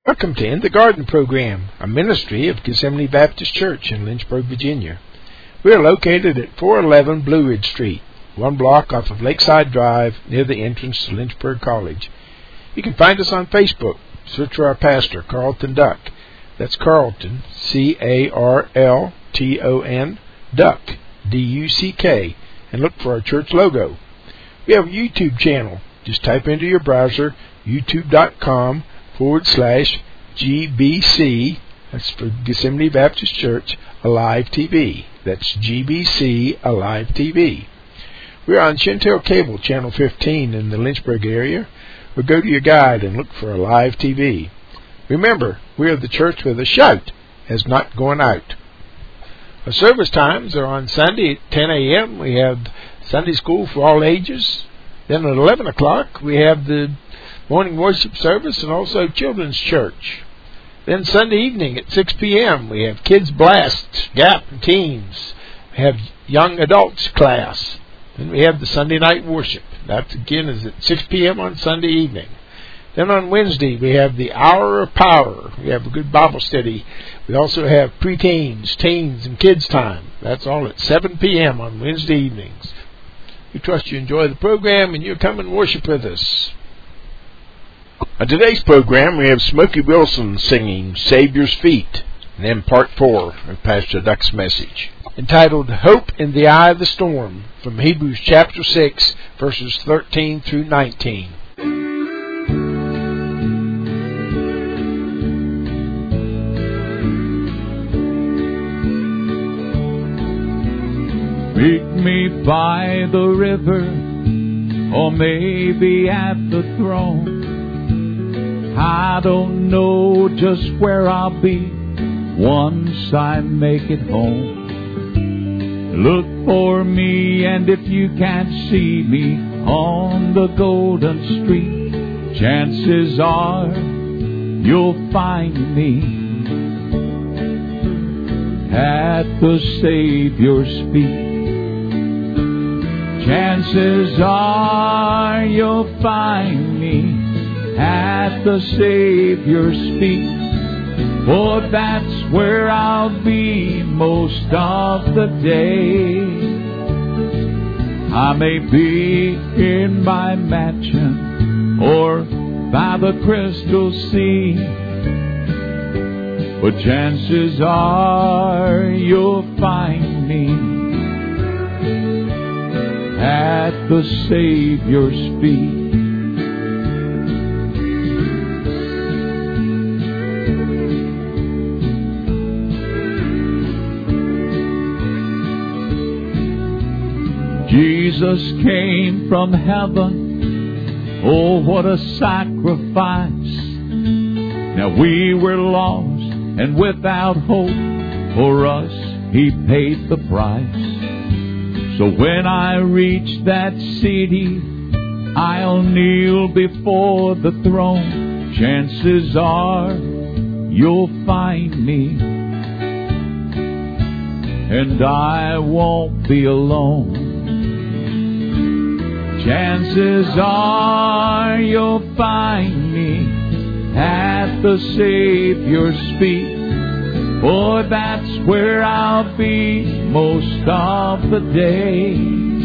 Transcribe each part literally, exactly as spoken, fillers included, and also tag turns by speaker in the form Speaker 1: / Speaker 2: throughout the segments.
Speaker 1: Welcome to In the Garden Program, a ministry of Gethsemane Baptist Church in Lynchburg, Virginia. We are located at four eleven Blue Ridge Street, one block off of Lakeside Drive near the entrance to Lynchburg College. You can find us on Facebook. Search for our pastor, Carlton Duck. That's Carlton, C A R L T O N, Duck, D U C K, and look for our church logo. We have a YouTube channel. Just type into your browser youtube.com forward slash GBC, that's for Gethsemane Baptist Church, Alive T V. That's G B C Alive T V. We're on Chantel Cable, Channel fifteen in the Lynchburg area, or go to your guide and look for Alive T V. Remember, we are the church where the shout has not gone out. Our service times are on Sunday at ten a.m. We have Sunday school for all ages. Then at eleven o'clock, we have the morning worship service and also children's church. Then Sunday evening at six p.m. we have Kids Blast, Gap, and Teens. We have Young Adults class. Then we have the Sunday night worship. That again is at six p.m. on Sunday evening. Then on Wednesday we have the Hour of Power. We have a good Bible study. We also have preteens, teens, and kids time. That's all at seven p.m. on Wednesday evenings. We trust you enjoy the program and you'll come and worship with us. On today's program, we have Smokey Wilson singing Savior's Feet, and then part four of Pastor Duck's message, entitled Hope in the Eye of the Storm, from Hebrews chapter six, verses thirteen through nineteen.
Speaker 2: Meet me by the river, or maybe at the throne. I don't know just where I'll be once I make it home. Look for me, and if you can't see me on the golden street, chances are you'll find me at the Savior's feet. Chances are you'll find me at the Savior's feet, for that's where I'll be most of the day. I may be in my mansion or by the crystal sea, but chances are you'll find me at the Savior's feet. Jesus came from heaven, oh what a sacrifice. Now we were lost and without hope, for us He paid the price. So when I reach that city, I'll kneel before the throne. Chances are you'll find me, and I won't be alone. Chances are you'll find me at the Savior's feet, for that's where I'll be most of the day.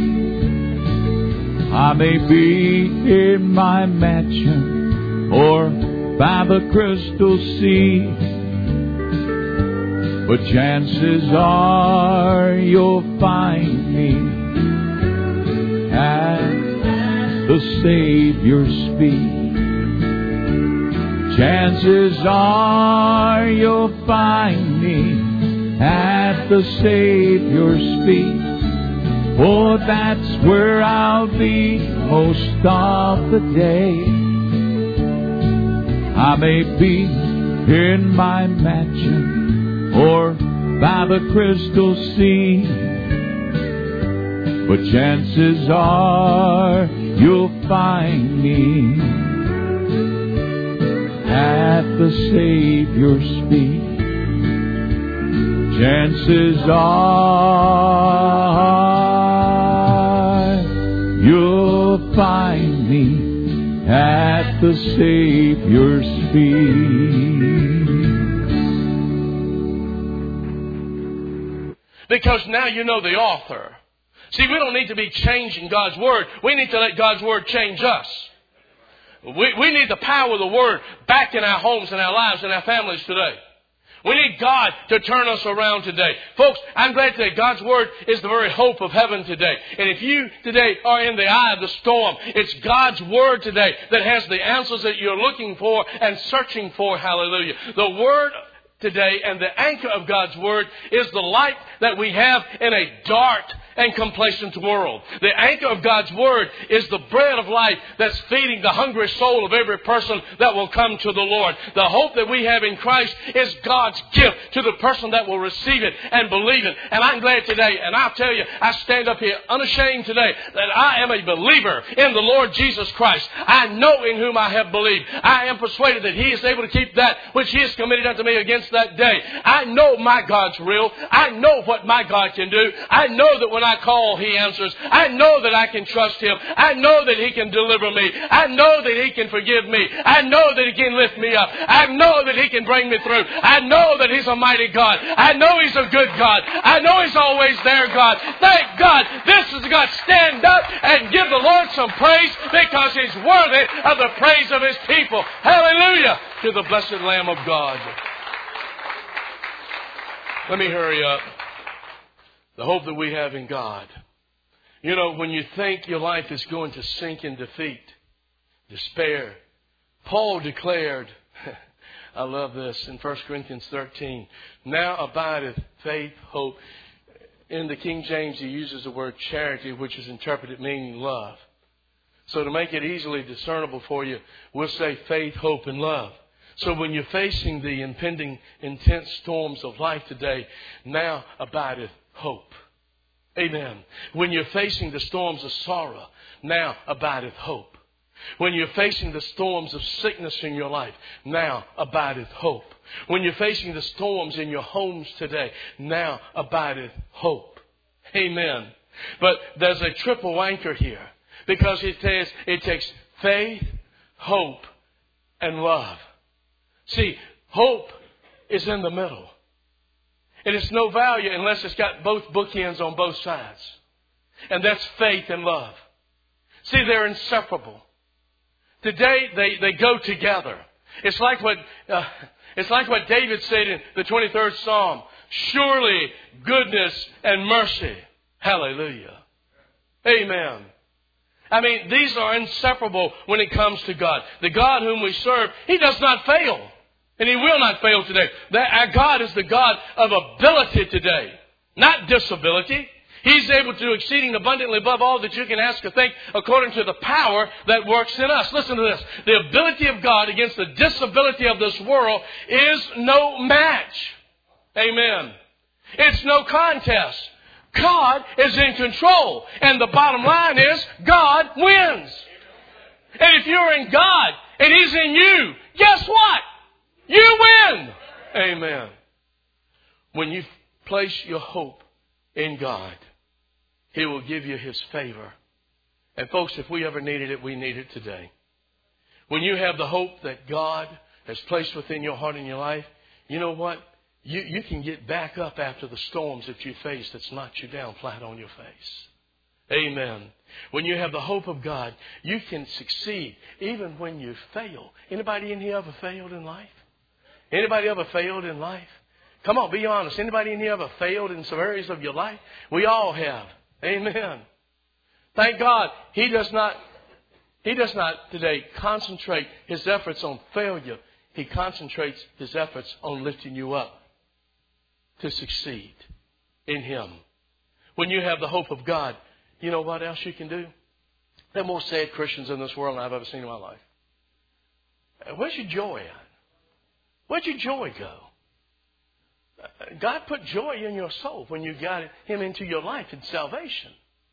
Speaker 2: I may be in my mansion or by the crystal sea, but chances are you'll find me at the Savior's feet. Chances are you'll find me at the Savior's feet, for that's where I'll be most of the day. I may be in my mansion or by the crystal sea, but chances are you'll find me at the Savior's feet. Chances are you'll find me at the Savior's feet. speaks.
Speaker 3: Because now you know the author. See, we don't need to be changing God's Word. We need to let God's Word change us. We, we need the power of the Word back in our homes and our lives and our families today. We need God to turn us around today. Folks, I'm glad today God's Word is the very hope of heaven today. And if you today are in the eye of the storm, it's God's Word today that has the answers that you're looking for and searching for. Hallelujah. The Word today and the anchor of God's Word is the light that we have in a dark and complacent world. The anchor of God's Word is the bread of life that's feeding the hungry soul of every person that will come to the Lord. The hope that we have in Christ is God's gift to the person that will receive it and believe it. And I'm glad today, and I'll tell you, I stand up here unashamed today that I am a believer in the Lord Jesus Christ. I know in whom I have believed. I am persuaded that He is able to keep that which He has committed unto me against that day. I know my God's real. I know what my God can do. I know that when I call, He answers. I know that I can trust Him. I know that He can deliver me. I know that He can forgive me. I know that He can lift me up. I know that He can bring me through. I know that He's a mighty God. I know He's a good God. I know He's always there, God. Thank God. This is God. Stand up and give the Lord some praise because He's worthy of the praise of His people. Hallelujah to the blessed Lamb of God. Let me hurry up. The hope that we have in God. You know, when you think your life is going to sink in defeat, despair, Paul declared, I love this, in First Corinthians thirteen, now abideth faith, hope. In the King James, he uses the word charity, which is interpreted meaning love. So to make it easily discernible for you, we'll say faith, hope, and love. So when you're facing the impending intense storms of life today, now abideth hope. Amen. When you're facing the storms of sorrow, now abideth hope. When you're facing the storms of sickness in your life, now abideth hope. When you're facing the storms in your homes today, now abideth hope. Amen. But there's a triple anchor here because it says it takes faith, hope, and love. See, hope is in the middle. And it's no value unless it's got both bookends on both sides. And that's faith and love. See, they're inseparable. Today, they, they go together. It's like what uh, it's like what David said in the twenty-third Psalm. Surely goodness and mercy. Hallelujah. Amen. I mean, these are inseparable when it comes to God. The God whom we serve, He does not fail. And He will not fail today. That our God is the God of ability today, not disability. He's able to do exceeding abundantly above all that you can ask or think according to the power that works in us. Listen to this. The ability of God against the disability of this world is no match. Amen. It's no contest. God is in control. And the bottom line is God wins. And if you're in God and He's in you, guess what? You win. Amen. When you place your hope in God, He will give you His favor. And folks, if we ever needed it, we need it today. When you have the hope that God has placed within your heart and your life, you know what? You, you can get back up after the storms that you face that's knocked you down flat on your face. Amen. When you have the hope of God, you can succeed even when you fail. Anybody in here ever failed in life? Anybody ever failed in life? Come on, be honest. Anybody in here ever failed in some areas of your life? We all have. Amen. Thank God He does not, He does not today concentrate His efforts on failure. He concentrates His efforts on lifting you up to succeed in Him. When you have the hope of God, you know what else you can do? There are more sad Christians in this world than I've ever seen in my life. Where's your joy at? Where'd your joy go? God put joy in your soul when you got Him into your life in salvation.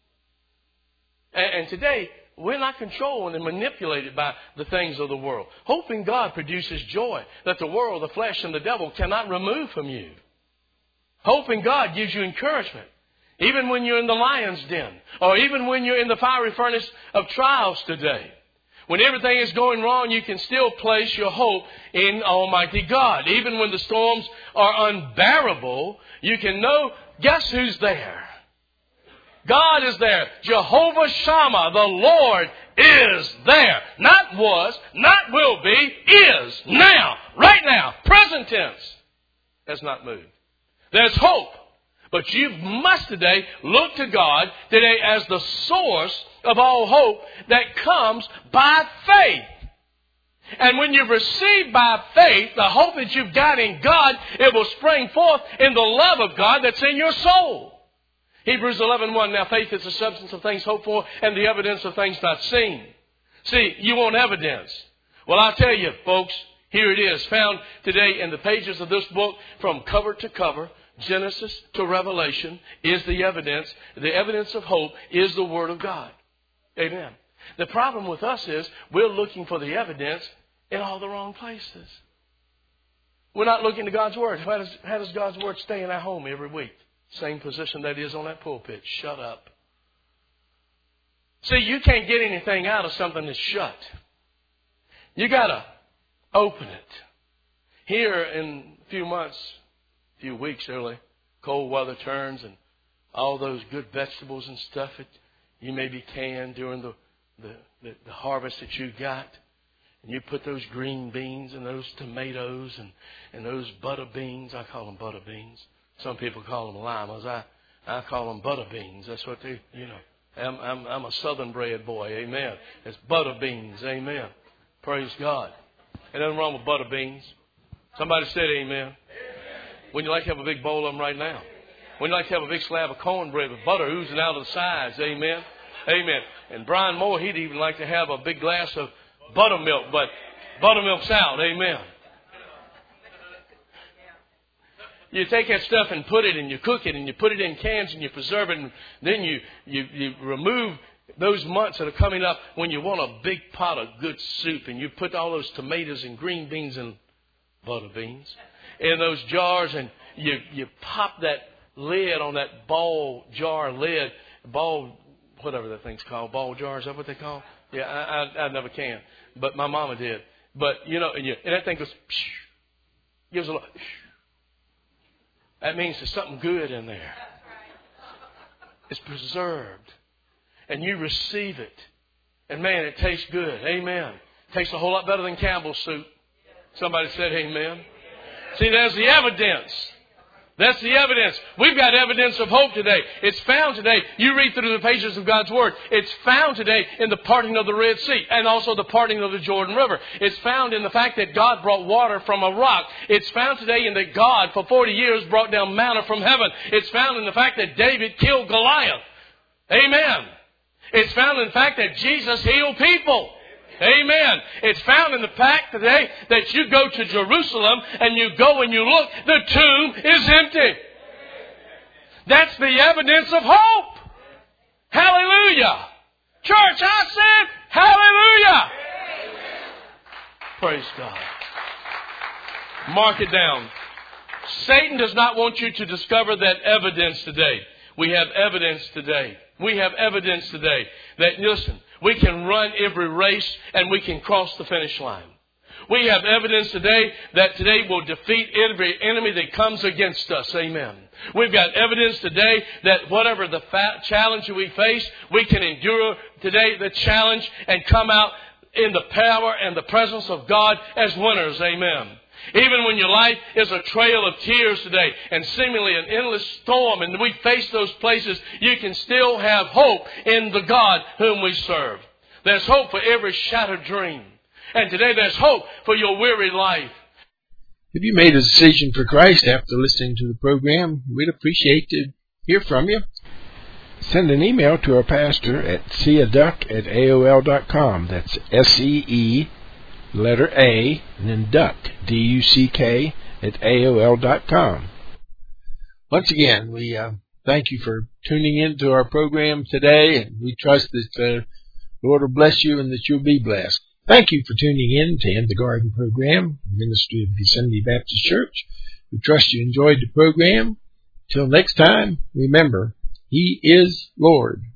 Speaker 3: And today, we're not controlled and manipulated by the things of the world. Hope in God produces joy that the world, the flesh, and the devil cannot remove from you. Hope in God gives you encouragement. Even when you're in the lion's den, or even when you're in the fiery furnace of trials today. When everything is going wrong, you can still place your hope in Almighty God. Even when the storms are unbearable, you can know, guess who's there? God is there. Jehovah Shammah, the Lord, is there. Not was, not will be, is now, right now, present tense. Has not moved. There's hope. But you must today look to God today as the source of all hope that comes by faith. And when you receive by faith the hope that you've got in God, it will spring forth in the love of God that's in your soul. Hebrews eleven one, now faith is the substance of things hoped for and the evidence of things not seen. See, you want evidence. Well, I'll tell you, folks, here it is, found today in the pages of this book from cover to cover. Genesis to Revelation is the evidence. The evidence of hope is the Word of God. Amen. The problem with us is we're looking for the evidence in all the wrong places. We're not looking to God's Word. How does, how does God's Word stay in our home every week? Same position that is on that pulpit. Shut up. See, you can't get anything out of something that's shut. You got to open it. Here in a few months, few weeks early, cold weather turns and all those good vegetables and stuff that you may be canned during the, the, the, the harvest that you got. And you put those green beans and those tomatoes and, and those butter beans. I call them butter beans. Some people call them limas. I, I call them butter beans. That's what they, you know. I'm, I'm, I'm a southern bred boy. Amen. It's butter beans. Amen. Praise God. Ain't nothing wrong with butter beans. Somebody said amen. Wouldn't you like to have a big bowl of them right now? Wouldn't you like to have a big slab of cornbread with butter oozing out of the sides? Amen. Amen. And Brian Moore, he'd even like to have a big glass of buttermilk, but buttermilk's out. Amen. You take that stuff and put it and you cook it and you put it in cans and you preserve it and then you, you, you remove those months that are coming up when you want a big pot of good soup and you put all those tomatoes and green beans and butter beans in those jars and you, you pop that lid on that ball jar lid, ball, whatever that thing's called, ball jar, is that what they call? Yeah, I, I, I never can, but my mama did. But, you know, and, you, and that thing goes, gives a little, that means there's something good in there. It's preserved. And you receive it. And man, it tastes good. Amen. It tastes a whole lot better than Campbell's soup. Somebody said amen. See, there's the evidence. That's the evidence. We've got evidence of hope today. It's found today. You read through the pages of God's Word. It's found today in the parting of the Red Sea and also the parting of the Jordan River. It's found in the fact that God brought water from a rock. It's found today in that God for forty years brought down manna from heaven. It's found in the fact that David killed Goliath. Amen. It's found in the fact that Jesus healed people. Amen. It's found in the fact today that you go to Jerusalem and you go and you look, the tomb is empty. That's the evidence of hope. Hallelujah. Church, I said hallelujah. Praise God. Mark it down. Satan does not want you to discover that evidence today. We have evidence today. We have evidence today that, listen, we can run every race and we can cross the finish line. We have evidence today that today will defeat every enemy that comes against us. Amen. We've got evidence today that whatever the fa- challenge we face, we can endure today the challenge and come out in the power and the presence of God as winners. Amen. Even when your life is a trail of tears today and seemingly an endless storm and we face those places, you can still have hope in the God whom we serve. There's hope for every shattered dream. And today there's hope for your weary life.
Speaker 1: If you made a decision for Christ after listening to the program, we'd appreciate to hear from you. Send an email to our pastor at seeaduck at A O L dot com. That's S E E letter A, and then duck, D U C K, at A O L dot com. Once again, we uh, thank you for tuning in to our program today, and we trust that the uh, Lord will bless you and that you'll be blessed. Thank you for tuning in to In the Garden program, Ministry of Gethsemane Baptist Church. We trust you enjoyed the program. Till next time, remember, He is Lord.